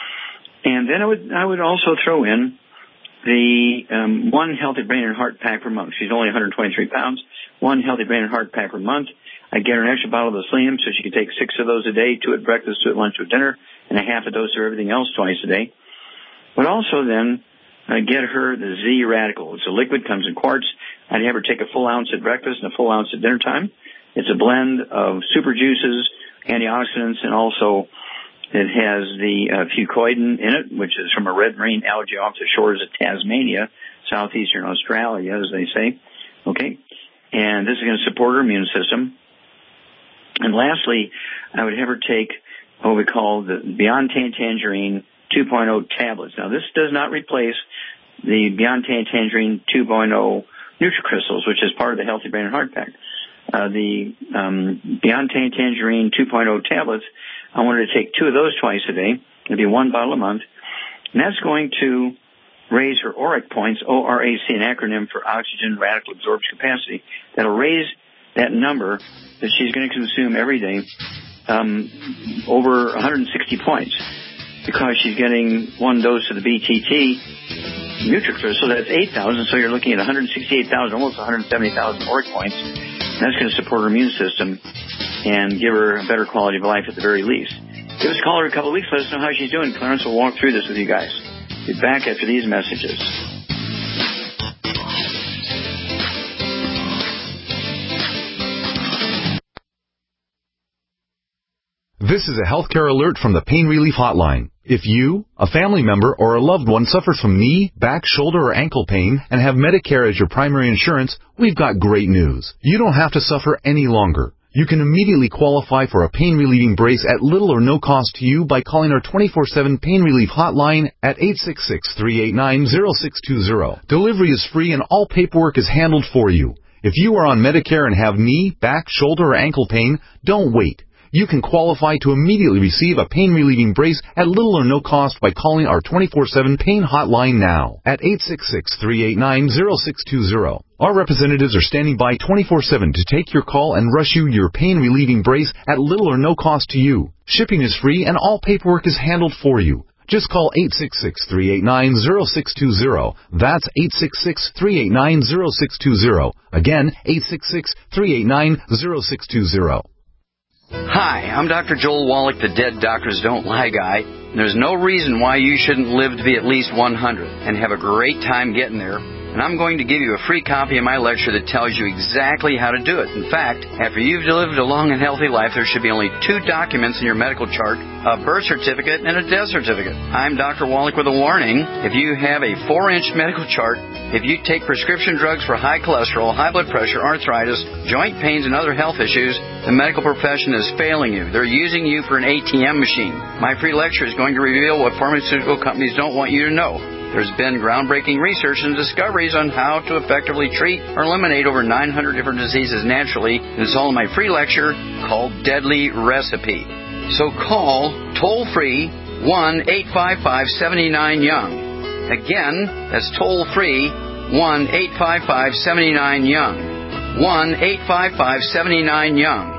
[SPEAKER 2] And then I would, I would also throw in the, um, one healthy brain and heart pack per month. She's only one hundred twenty-three pounds. One healthy brain and heart pack per month. I get her an extra bottle of the Slim so she can take six of those a day, two at breakfast, two at lunch, two at dinner, and a half a dose of everything else twice a day. But also then, I get her the Z Radical. It's a liquid, comes in quarts. I'd have her take a full ounce at breakfast and a full ounce at dinner time. It's a blend of super juices, antioxidants, and also it has the uh, fucoidan in it, which is from a red marine algae off the shores of Tasmania, southeastern Australia, as they say. Okay? And this is going to support her immune system. And lastly, I would have her take what we call the Beyond Tangerine two point oh tablets. Now, this does not replace the Beyond Tangerine two point oh NutriCrystals, which is part of the Healthy Brain and Heart Pack. Uh, the um, Beyond Tangerine two point oh tablets, I want her to take two of those twice a day. It'll be one bottle a month. And that's going to raise her ORAC points, O R A C, an acronym for Oxygen Radical Absorption Capacity. That'll raise that number that she's going to consume every day um, over one hundred sixty points because she's getting one dose of the B T T NutriCrystal. So that's eight thousand. So you're looking at one hundred sixty-eight thousand, almost one hundred seventy thousand ORAC points. And that's going to support her immune system and give her a better quality of life at the very least. Give us a call her in a couple of weeks. Let us know how she's doing. Clarence will walk through this with you guys. Be back after these messages.
[SPEAKER 17] This is a healthcare alert from the Pain Relief Hotline. If you, a family member, or a loved one suffers from knee, back, shoulder, or ankle pain and have Medicare as your primary insurance, we've got great news. You don't have to suffer any longer. You can immediately qualify for a pain-relieving brace at little or no cost to you by calling our twenty-four seven Pain Relief Hotline at eight six six, three eight nine, zero six two zero. Delivery is free and all paperwork is handled for you. If you are on Medicare and have knee, back, shoulder, or ankle pain, don't wait. You can qualify to immediately receive a pain-relieving brace at little or no cost by calling our twenty-four seven Pain Hotline now at eight six six, three eight nine, zero six two zero. Our representatives are standing by twenty-four seven to take your call and rush you your pain-relieving brace at little or no cost to you. Shipping is free and all paperwork is handled for you. Just call eight six six, three eight nine, zero six two zero. That's eight six six, three eight nine, zero six two zero. Again, eight six six, three eight nine, zero six two zero.
[SPEAKER 18] Hi, I'm Doctor Joel Wallach, the Dead Doctors Don't Lie guy. There's no reason why you shouldn't live to be at least one hundred and have a great time getting there. And I'm going to give you a free copy of my lecture that tells you exactly how to do it. In fact, after you've lived a long and healthy life, there should be only two documents in your medical chart, a birth certificate and a death certificate. I'm Doctor Wallach with a warning. If you have a four-inch medical chart, if you take prescription drugs for high cholesterol, high blood pressure, arthritis, joint pains, and other health issues, the medical profession is failing you. They're using you for an A T M machine. My free lecture is going to reveal what pharmaceutical companies don't want you to know. There's been groundbreaking research and discoveries on how to effectively treat or eliminate over nine hundred different diseases naturally. It's all in my free lecture called Deadly Recipe. So call toll-free one eight five five, seven nine, young. Again, that's toll-free one eight five five, seven nine, young. one eight five five, seven nine, young.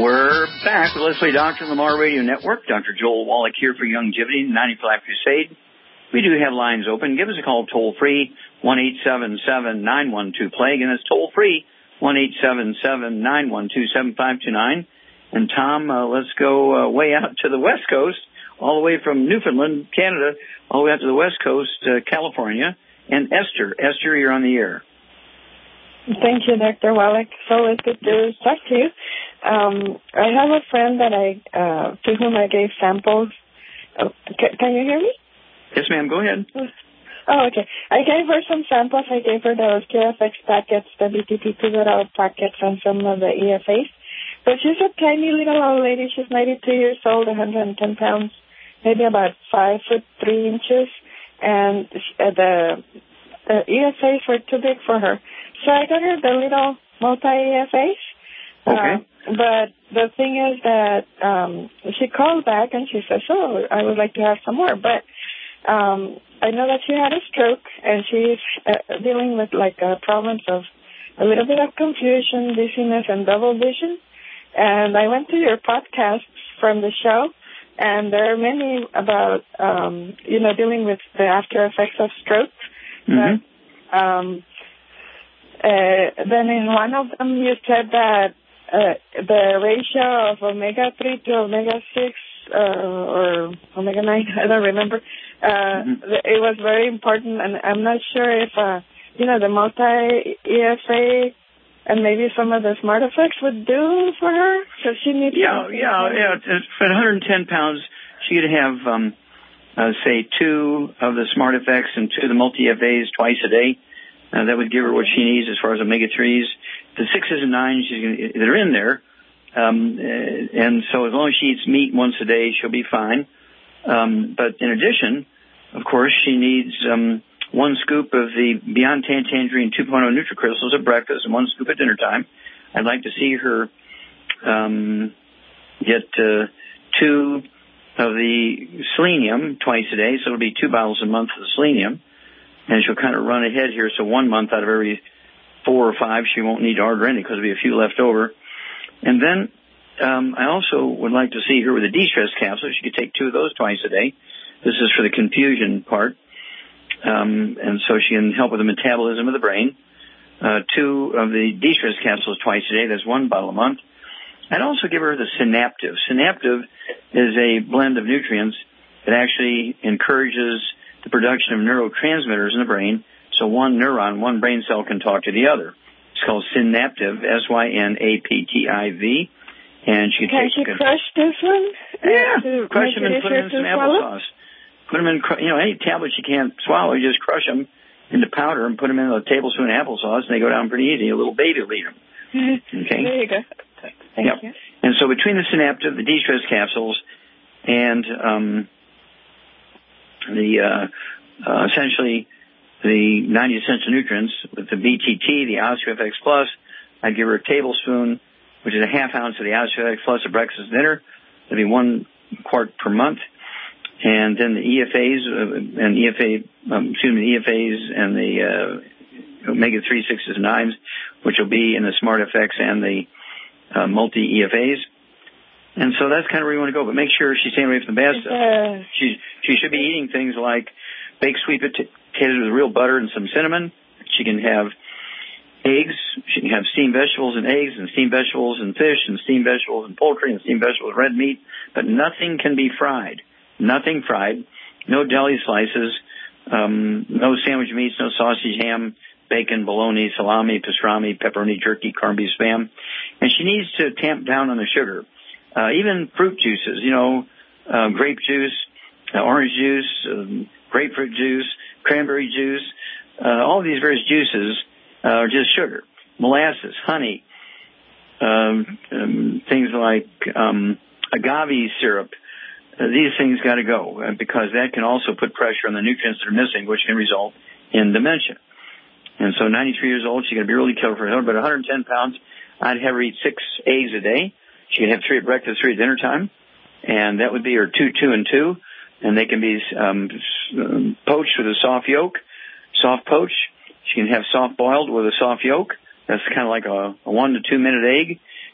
[SPEAKER 2] We're back with Let's Play Doctor on the Lamar Radio Network. Doctor Joel Wallach here for Youngevity, ninety-five Crusade. We do have lines open. Give us a call toll-free, one eight seven seven, nine one two, plague, and it's toll-free, one eight seven seven, nine one two, seven five two nine. And Tom, uh, let's go uh, way out to the West Coast, all the way from Newfoundland, Canada, all the way out to the West Coast, uh, California. And Esther, Esther, you're on the air.
[SPEAKER 19] Thank you, Doctor Wallach. It's always good to talk to you. Um, I have a friend that I uh, to whom I gave samples. Oh, can, can you hear me?
[SPEAKER 2] Yes, ma'am. Go ahead.
[SPEAKER 19] Oh, okay. I gave her some samples. I gave her those Q F X packets, the B T P pivotal packets, and some of the E F As. But she's a tiny little old lady. She's ninety-two years old, one hundred ten pounds, maybe about five foot three inches, and uh, the the E F As were too big for her. So I got her the little multi-E F As.
[SPEAKER 2] Okay.
[SPEAKER 19] Uh, but the thing is that um, she called back and she says, oh, I would like to have some more. But um, I know that she had a stroke and she's uh, dealing with like uh, problems of a little bit of confusion, dizziness, and double vision. And I went to your podcasts from the show, and there are many about, um, you know, dealing with the after effects of stroke.
[SPEAKER 2] Mm-hmm.
[SPEAKER 19] But, um, Uh, then in one of them you said that uh, the ratio of omega three to omega six uh, or omega nine, I don't remember, uh, mm-hmm. it was very important, and I'm not sure if, uh, you know, the multi-E F A and maybe some of the smart effects would do for her, because she needs...
[SPEAKER 2] Yeah, yeah, yeah. For one hundred ten pounds, she could have, um, uh, say, two of the smart effects and two of the multi-E F As twice a day. Uh, that would give her what she needs as far as omega threes. The sixes and nines she's gonna, that are in there. Um, and so as long as she eats meat once a day, she'll be fine. Um, but in addition, of course, she needs um, one scoop of the Beyond Tan Tangerine two point oh NutriCrystals at breakfast and one scoop at dinner time. I'd like to see her um, get uh, two of the selenium twice a day, so it'll be two bottles a month of the selenium. And she'll kind of run ahead here, so one month out of every four or five she won't need to order any because there'll be a few left over. And then um, I also would like to see her with a de-stress capsule. She could take two of those twice a day. This is for the confusion part. Um, and so she can help with the metabolism of the brain. Uh, two of the de-stress capsules twice a day. That's one bottle a month. I'd also give her the Synaptive. Synaptive is a blend of nutrients that actually encourages the production of neurotransmitters in the brain, so one neuron, one brain cell can talk to the other. It's called Synaptive, S Y N A P T I V. And she
[SPEAKER 19] can
[SPEAKER 2] take
[SPEAKER 19] she
[SPEAKER 2] a,
[SPEAKER 19] crush this one?
[SPEAKER 2] Yeah, crush them and put them in some applesauce. Put them in, you know, any tablets you can't swallow, you just crush them into powder and put them in a tablespoon of applesauce, and they go down pretty easy. A little baby will eat them. Okay.
[SPEAKER 19] There you go. Thank
[SPEAKER 2] yep.
[SPEAKER 19] you.
[SPEAKER 2] And so between the Synaptive, the de-stress capsules, and um, the uh, uh, essentially the ninety essential nutrients with the B T T, the OsteoFX Plus, I'd give her a tablespoon, which is a half ounce of the OsteoFX Plus at breakfast and dinner. That'd be one quart per month. And then the E F As uh, and E F A, um, excuse me, the E F As and the uh, omega three, sixes, and nines, which will be in the Smart F X and the uh, multi E F As. And so that's kind of where you want to go, but make sure she's staying away from the bad stuff.
[SPEAKER 19] Uh,
[SPEAKER 2] she she should be eating things like baked sweet potatoes with real butter and some cinnamon. She can have eggs. She can have steamed vegetables and eggs, and steamed vegetables and fish, and steamed vegetables and poultry, and steamed vegetables and red meat. But nothing can be fried. Nothing fried. No deli slices. Um, no sandwich meats. No sausage, ham, bacon, bologna, salami, pastrami, pepperoni, jerky, corned beef, spam. And she needs to tamp down on the sugar. Uh, even fruit juices, you know, uh, grape juice, uh, orange juice, um, grapefruit juice, cranberry juice, uh, all these various juices uh, are just sugar. Molasses, honey, um, um, things like um, agave syrup. Uh, these things got to go uh, because that can also put pressure on the nutrients that are missing, which can result in dementia. And so ninety-three years old, she's going to be really killed for her. But one hundred ten pounds, I'd have her eat six eggs a day. She can have three at breakfast, three at dinner time, and that would be her two, two, and two. And they can be um, poached with a soft yolk, soft poach. She can have soft boiled with a soft yolk. That's kind of like a, a one to two minute egg.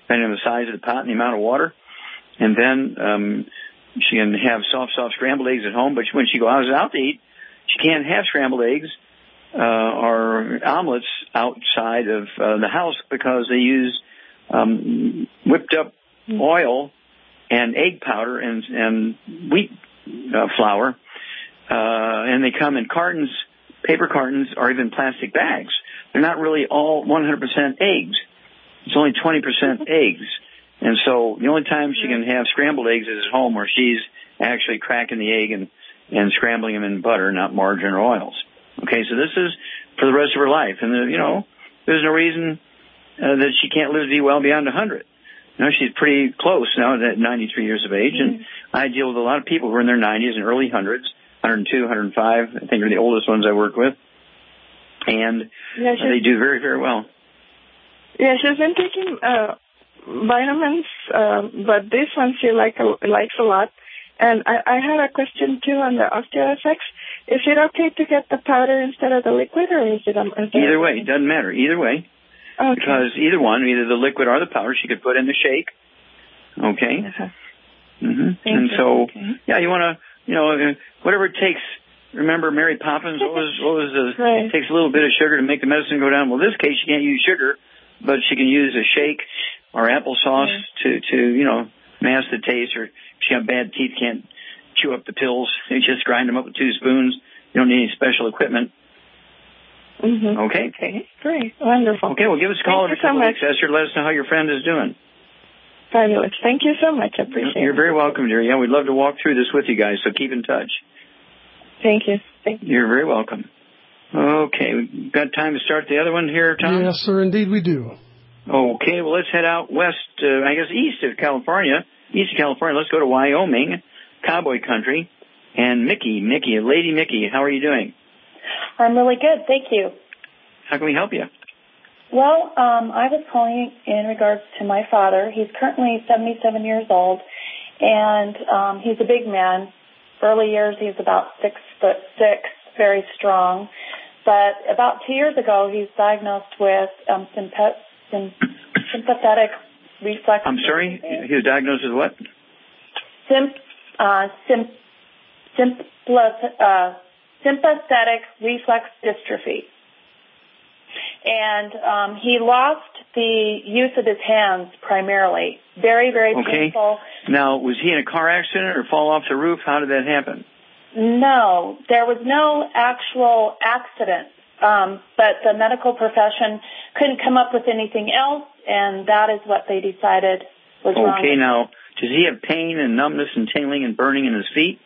[SPEAKER 2] depending on the size of the pot and the amount of water. And then um, she can have soft, soft scrambled eggs at home. But when she goes out to eat, she can't have scrambled eggs uh, or omelets outside of uh, the house because they use um, whipped up oil and egg powder and, and wheat uh, flour. Uh, and they come in cartons, paper cartons, or even plastic bags. They're not really all one hundred percent eggs. It's only twenty percent eggs. And so the only time she can have scrambled eggs is at home where she's actually cracking the egg and, and scrambling them in butter, not margarine or oils. Okay, so this is for the rest of her life. And, the, you know, there's no reason uh, that she can't live to be well beyond one hundred. You know, she's pretty close now at ninety-three years of age. Mm-hmm. And I deal with a lot of people who are in their nineties and early hundreds, one hundred two, one hundred five, I think are the oldest ones I work with. And
[SPEAKER 19] yeah,
[SPEAKER 2] uh, they do very, very well.
[SPEAKER 19] Yeah, she's been taking uh, vitamins, uh, but this one she like likes a lot. And I, I had a question, too, on the OsteoFX. Is it okay to get the powder instead of the liquid, or is it... Um, is
[SPEAKER 2] either way, it doesn't matter. Either way.
[SPEAKER 19] Okay.
[SPEAKER 2] Because either one, either the liquid or the powder, she could put in the shake. Okay?
[SPEAKER 19] Uh-huh.
[SPEAKER 2] Mm-hmm. And
[SPEAKER 19] you.
[SPEAKER 2] so,
[SPEAKER 19] okay.
[SPEAKER 2] yeah, you want to, you know, whatever it takes. Remember Mary Poppins? What was, what was the...
[SPEAKER 19] Right.
[SPEAKER 2] It takes a little bit of sugar to make the medicine go down. Well, in this case, she can't use sugar, but she can use a shake or applesauce mm-hmm. to, to, you know, mask the taste, or if she got bad teeth, can't chew up the pills. They just grind them up with two spoons. You don't need any special equipment.
[SPEAKER 19] Mm-hmm.
[SPEAKER 2] Okay?
[SPEAKER 19] Okay, great. Wonderful.
[SPEAKER 2] Okay, well, give us a call in a couple
[SPEAKER 19] so
[SPEAKER 2] weeks, Esther. Let us know how your friend is doing.
[SPEAKER 19] Fabulous. Thank you so much. I appreciate
[SPEAKER 2] You're
[SPEAKER 19] it.
[SPEAKER 2] You're very welcome, dear. Yeah, we'd love to walk through this with you guys, so keep in touch.
[SPEAKER 19] Thank you. Thank you.
[SPEAKER 2] You're very welcome. Okay, we've got time to start the other one here, Tom?
[SPEAKER 3] Yes, sir, indeed we do.
[SPEAKER 2] Okay, well, let's head out west, uh, I guess east of California. East of California, let's go to Wyoming, cowboy country. And Mickey, Mickey, Lady Mickey, how are you doing?
[SPEAKER 20] I'm really good, thank you.
[SPEAKER 2] How can we help you?
[SPEAKER 20] Well, um, I was calling in regards to my father. He's currently seventy-seven years old, and um, he's a big man. Early years, he's about six foot six, very strong. But about two years ago, he's diagnosed with um, sympath- sym- sympathetic reflex.
[SPEAKER 2] I'm sorry, he was diagnosed with what?
[SPEAKER 20] Sym- uh, sym- sym- uh, sympathetic reflex dystrophy. And um, he lost the use of his hands primarily. Very, very
[SPEAKER 2] okay.
[SPEAKER 20] painful.
[SPEAKER 2] Now, was he in a car accident or fall off the roof? How did that happen?
[SPEAKER 20] No, there was no actual accident. Um, but the medical profession couldn't come up with anything else, and that is what they decided was
[SPEAKER 2] okay,
[SPEAKER 20] wrong.
[SPEAKER 2] Okay, now, does he have pain and numbness and tingling and burning in his feet?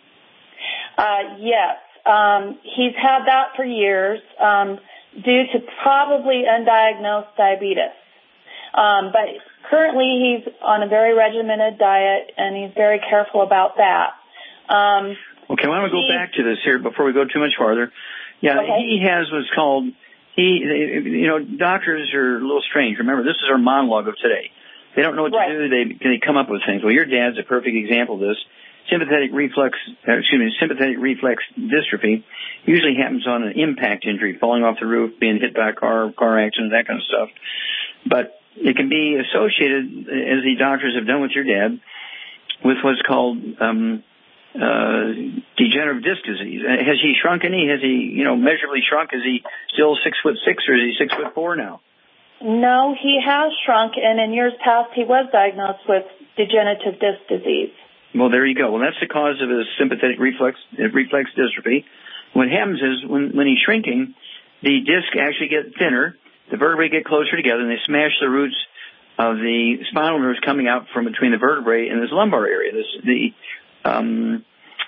[SPEAKER 20] Uh, yes. Um, he's had that for years. Um, due to probably undiagnosed diabetes. Um, but currently he's on a very regimented diet, and he's very careful about that. Um,
[SPEAKER 2] okay, why don't we go he, back to this here before we go too much farther? Yeah, okay. He has what's called, he, you know, doctors are a little strange. Remember, this is our monologue of today. They don't know what
[SPEAKER 20] right.
[SPEAKER 2] to do. They, they come up with things. Well, your dad's a perfect example of this. Sympathetic reflex, uh, excuse me, sympathetic reflex dystrophy usually happens on an impact injury, falling off the roof, being hit by a car, car accident, that kind of stuff. But it can be associated, as the doctors have done with your dad, with what's called um, uh, degenerative disc disease. Has he shrunk any? Has he, you know, measurably shrunk? Is he still six foot six, or is he six foot four now?
[SPEAKER 20] No, he has shrunk, and in years past he was diagnosed with degenerative disc disease.
[SPEAKER 2] Well, there you go. Well, that's the cause of his sympathetic reflex reflex dystrophy. What happens is when, when he's shrinking, the disc actually get thinner, the vertebrae get closer together, and they smash the roots of the spinal nerves coming out from between the vertebrae and this lumbar area, this the um,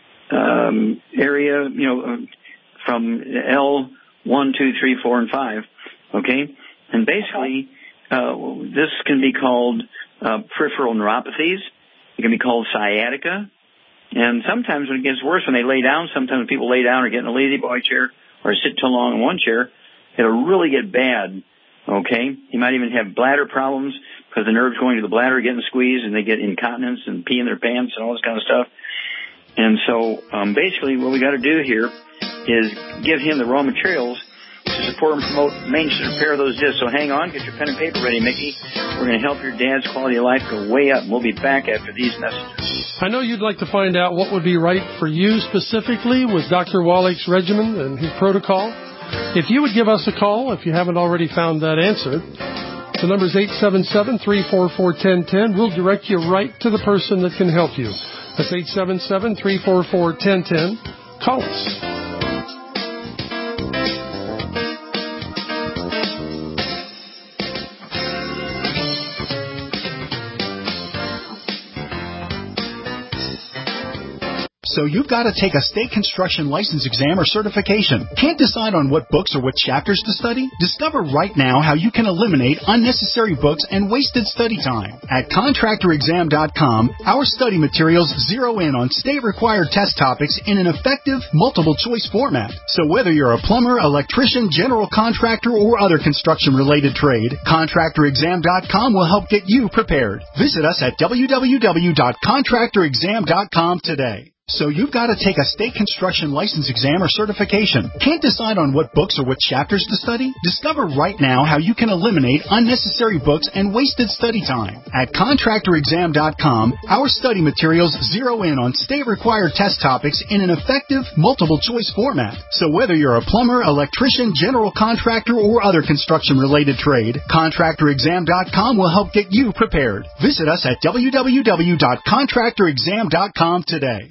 [SPEAKER 2] um, area, you know, from L one, two, three, four, and five. Okay, and basically uh, this can be called uh, peripheral neuropathies. It can be called sciatica. And sometimes when it gets worse, when they lay down, sometimes when people lay down or get in a lazy boy chair or sit too long in one chair, it'll really get bad, okay? You might even have bladder problems because the nerves going to the bladder are getting squeezed and they get incontinence and pee in their pants and all this kind of stuff. And so um, basically what we got to do here is give him the raw materials to support and promote maintenance and repair of those discs. So hang on, get your pen and paper ready, Mickey. We're going to help your dad's quality of life go way up. We'll be back after these messages.
[SPEAKER 3] I know you'd like to find out what would be right for you specifically with Doctor Wallach's regimen and his protocol. If you would give us a call, if you haven't already found that answer, the number is eight seven seven, three four four, one zero one zero. We'll direct you right to the person that can help you. That's eight seven seven, three four four, one zero one zero. Call us.
[SPEAKER 6] So you've got to take a state construction license exam or certification. Can't decide on what books or what chapters to study? Discover right now how you can eliminate unnecessary books and wasted study time. At contractor exam dot com, our study materials zero in on state-required test topics in an effective, multiple-choice format. So whether you're a plumber, electrician, general contractor, or other construction-related trade, contractor exam dot com will help get you prepared. Visit us at w w w dot contractor exam dot com today. So you've got to take a state construction license exam or certification. Can't decide on what books or what chapters to study? Discover right now how you can eliminate unnecessary books and wasted study time. At contractor exam dot com, our study materials zero in on state-required test topics in an effective, multiple-choice format. So whether you're a plumber, electrician, general contractor, or other construction-related trade, contractor exam dot com will help get you prepared. Visit us at w w w dot contractor exam dot com today.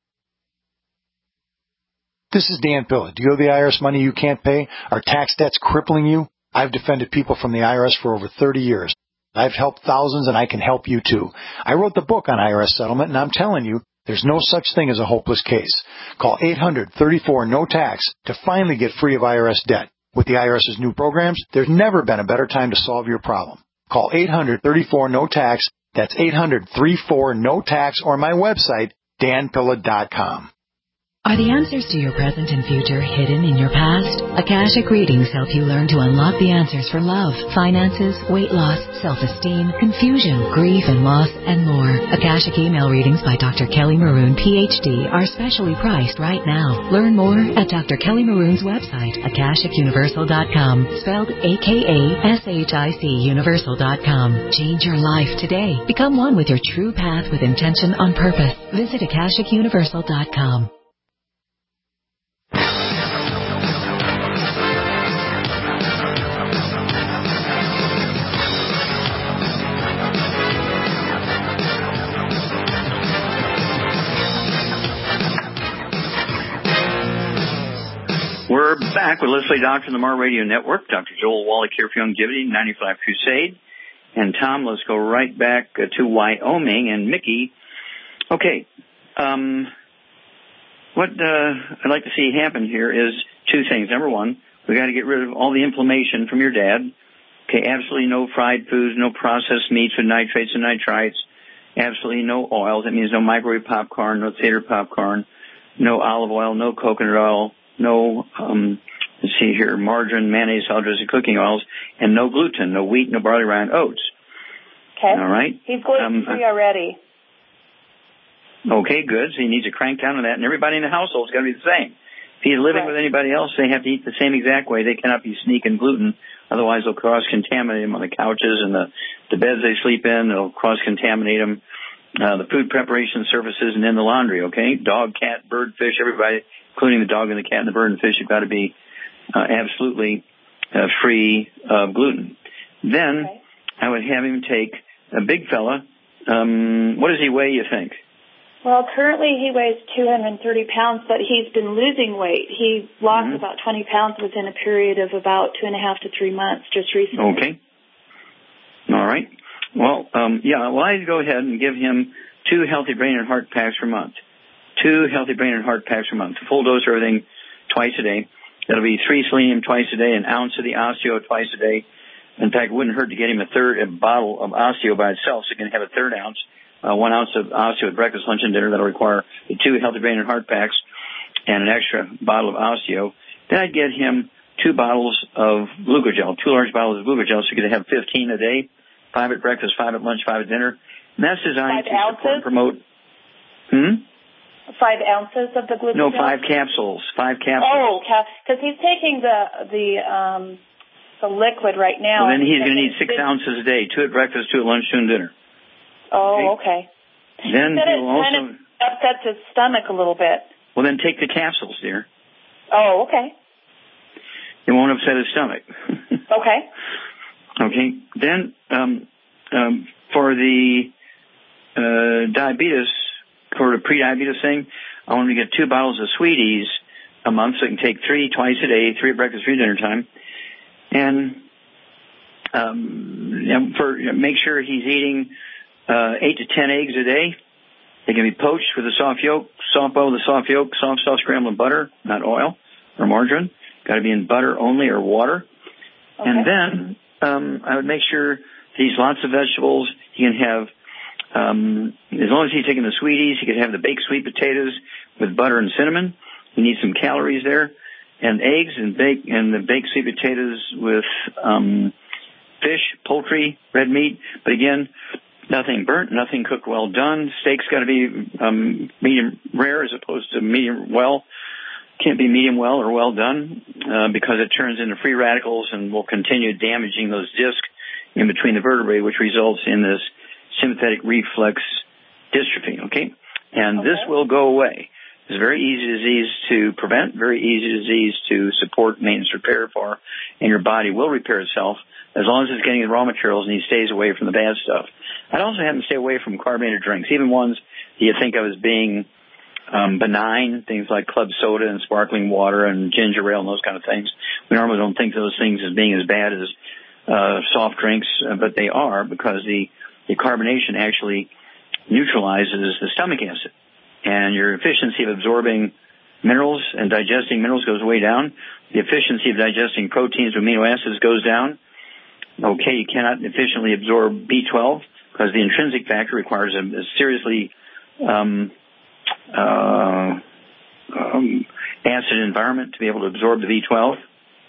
[SPEAKER 21] This is Dan Pilla. Do you owe the I R S money you can't pay? Are tax debts crippling you? I've defended people from the I R S for over thirty years. I've helped thousands, and I can help you too. I wrote the book on I R S settlement, and I'm telling you, there's no such thing as a hopeless case. Call eight hundred, thirty-four, no tax to finally get free of I R S debt. With the IRS's new programs, there's never been a better time to solve your problem. Call eight hundred, thirty-four, no tax. That's eight hundred, thirty-four, no tax, or my website, dan pilla dot com.
[SPEAKER 22] Are the answers to your present and future hidden in your past? Akashic readings help you learn to unlock the answers for love, finances, weight loss, self-esteem, confusion, grief and loss, and more. Akashic email readings by Doctor Kelly Maroon, P H D, are specially priced right now. Learn more at Doctor Kelly Maroon's website, akashic universal dot com, spelled A K A S H I C universal dot com. Change your life today. Become one with your true path with intention on purpose. Visit akashic universal dot com.
[SPEAKER 2] We're back with Leslie Doctor on the Mar Radio Network. Doctor Joel Wallach here for Longevity, ninety-five Crusade. And Tom, let's go right back uh, to Wyoming. And Mickey, okay, um, what uh, I'd like to see happen here is two things. Number one, we got to get rid of all the inflammation from your dad. Okay, absolutely no fried foods, no processed meats with nitrates and nitrites. Absolutely no oils. That means no microwave popcorn, no theater popcorn, no olive oil, no coconut oil. No, um, let's see here, margarine, mayonnaise, salad dressing, cooking oils, and no gluten, no wheat, no barley, rye, and oats.
[SPEAKER 20] Okay.
[SPEAKER 2] All right.
[SPEAKER 20] He's gluten-free um, already.
[SPEAKER 2] Okay, good. So he needs to crank down on that, and everybody in the household is going to be the same. If he's living right with anybody else, they have to eat the same exact way. They cannot be sneaking gluten, otherwise they'll cross-contaminate them on the couches and the, the beds they sleep in. They'll cross-contaminate them. Uh, the food preparation surfaces and in the laundry, okay? Dog, cat, bird, fish, everybody, including the dog and the cat and the bird and fish, you've got to be uh, absolutely uh, free of gluten. Then okay. I would have him take a big fella. Um, what does he weigh, you think?
[SPEAKER 20] Well, currently he weighs two hundred thirty pounds, but he's been losing weight. He lost mm-hmm. about twenty pounds within a period of about two and a half to three months just recently.
[SPEAKER 2] Okay. All right. Well, um, yeah, well, I'd go ahead and give him two healthy brain and heart packs per month. Two healthy brain and heart packs per month. Full dose of everything twice a day. That'll be three selenium twice a day, an ounce of the osteo twice a day. In fact, it wouldn't hurt to get him a third a bottle of osteo by itself, so you can have a third ounce, uh, one ounce of osteo at breakfast, lunch, and dinner. That'll require the two healthy brain and heart packs and an extra bottle of osteo. Then I'd get him two bottles of glucogel, two large bottles of glucogel, so you could have fifteen a day. Five at breakfast, five at lunch, five at dinner. And that's designed
[SPEAKER 20] five
[SPEAKER 2] to
[SPEAKER 20] ounces?
[SPEAKER 2] support and promote. Hmm?
[SPEAKER 20] Five ounces of the glucose?
[SPEAKER 2] No, five capsules. Five capsules.
[SPEAKER 20] Oh, because he's taking the the um, the liquid right now.
[SPEAKER 2] Well, then he's going to need six ounces a day, two at breakfast, two at lunch, two at dinner.
[SPEAKER 20] Oh, okay.
[SPEAKER 2] okay. Then
[SPEAKER 20] he
[SPEAKER 2] he will also...
[SPEAKER 20] kind of upsets his stomach a little bit.
[SPEAKER 2] Well, then take the capsules, dear.
[SPEAKER 20] Oh, okay.
[SPEAKER 2] It won't upset his stomach.
[SPEAKER 20] Okay.
[SPEAKER 2] Okay. Then um, um, for the uh, diabetes, for the pre-diabetes thing, I want him to get two bottles of Sweeties a month, so he can take three twice a day, three at breakfast, three at dinner time. And um, for make sure he's eating uh, eight to ten eggs a day. They can be poached with a soft yolk, soft boil with a soft yolk, soft soft scrambled butter, not oil or margarine. Got to be in butter only or water. Okay. And then um, I would make sure that he eats lots of vegetables. He can have, um, as long as he's taking the Sweeties, he could have the baked sweet potatoes with butter and cinnamon. He needs some calories there. And eggs and bake and the baked sweet potatoes with um, fish, poultry, red meat. But again, nothing burnt, nothing cooked well done. Steak's got to be um, medium rare as opposed to medium well. Can't be medium well or well done uh, because it turns into free radicals and will continue damaging those discs in between the vertebrae, which results in this sympathetic reflex dystrophy. Okay, and okay. This will go away. It's a very easy disease to prevent, very easy disease to support, maintenance, repair for, and your body will repair itself as long as it's getting the raw materials and he stays away from the bad stuff. I'd also have him stay away from carbonated drinks, even ones that you think of as being um, benign, things like club soda and sparkling water and ginger ale and those kind of things. We normally don't think of those things as being as bad as uh, soft drinks, uh, but they are because the, the carbonation actually neutralizes the stomach acid. And your efficiency of absorbing minerals and digesting minerals goes way down. The efficiency of digesting proteins and amino acids goes down. Okay, you cannot efficiently absorb B twelve because the intrinsic factor requires a, a seriously um, uh, um, acid environment to be able to absorb the B twelve.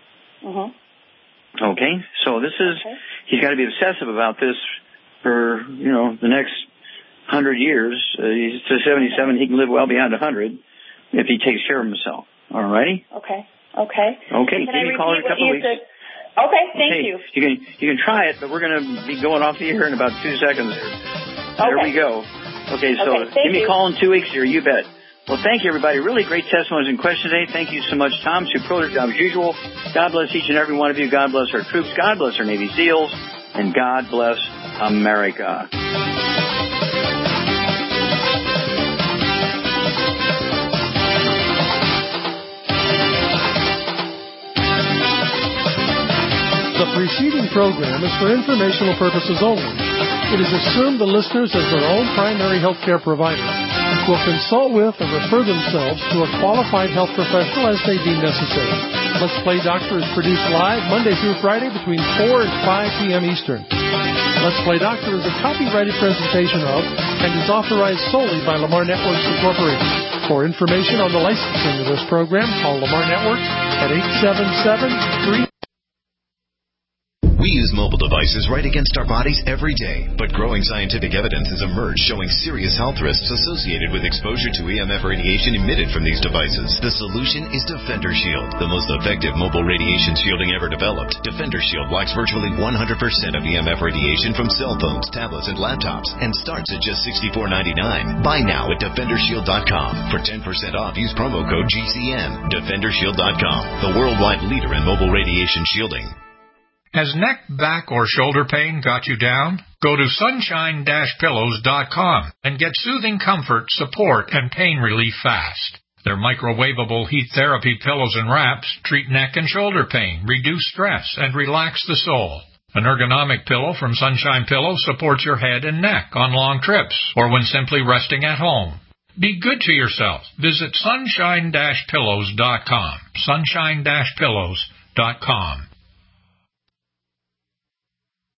[SPEAKER 20] Mm-hmm.
[SPEAKER 2] Okay, so this is, okay. He's got to be obsessive about this for, you know, the next hundred years. Uh, he's to seventy-seven. He can live well beyond a hundred if he takes care of himself. All righty.
[SPEAKER 20] Okay. Okay.
[SPEAKER 2] Okay. Give me a call in a couple of weeks.
[SPEAKER 20] Said? Okay. Thank
[SPEAKER 2] okay.
[SPEAKER 20] you.
[SPEAKER 2] You can you can try it, but we're going to be going off the air in about two seconds. There
[SPEAKER 20] okay.
[SPEAKER 2] we go. Okay. So
[SPEAKER 20] okay,
[SPEAKER 2] give me
[SPEAKER 20] you.
[SPEAKER 2] a call in two weeks here. You bet. Well, thank you, everybody. Really great testimonies and questions today. Thank you so much, Tom. Superlative job as usual. God bless each and every one of you. God bless our troops. God bless our Navy SEALs. And God bless America.
[SPEAKER 3] The preceding program is for informational purposes only. It is assumed the listeners, as their own primary health care provider, will consult with or refer themselves to a qualified health professional as they deem necessary. Let's Play Doctor is produced live Monday through Friday between four and five p.m. Eastern. Let's Play Doctor is a copyrighted presentation of and is authorized solely by Lamar Networks Incorporated. For information on the licensing of this program, call Lamar Networks at eight seven seven, three
[SPEAKER 10] We use mobile devices right against our bodies every day, but growing scientific evidence has emerged showing serious health risks associated with exposure to E M F radiation emitted from these devices. The solution is Defender Shield, the most effective mobile radiation shielding ever developed. Defender Shield blocks virtually one hundred percent of E M F radiation from cell phones, tablets, and laptops, and starts at just sixty-four ninety-nine. Buy now at defender shield dot com. For ten percent off, use promo code G C N. defender shield dot com, the worldwide leader in mobile radiation shielding.
[SPEAKER 1] Has neck, back, or shoulder pain got you down? Go to sunshine dash pillows dot com and get soothing comfort, support, and pain relief fast. Their microwavable heat therapy pillows and wraps treat neck and shoulder pain, reduce stress, and relax the soul. An ergonomic pillow from Sunshine Pillows supports your head and neck on long trips or when simply resting at home. Be good to yourself. Visit sunshine dash pillows dot com. sunshine dash pillows dot com.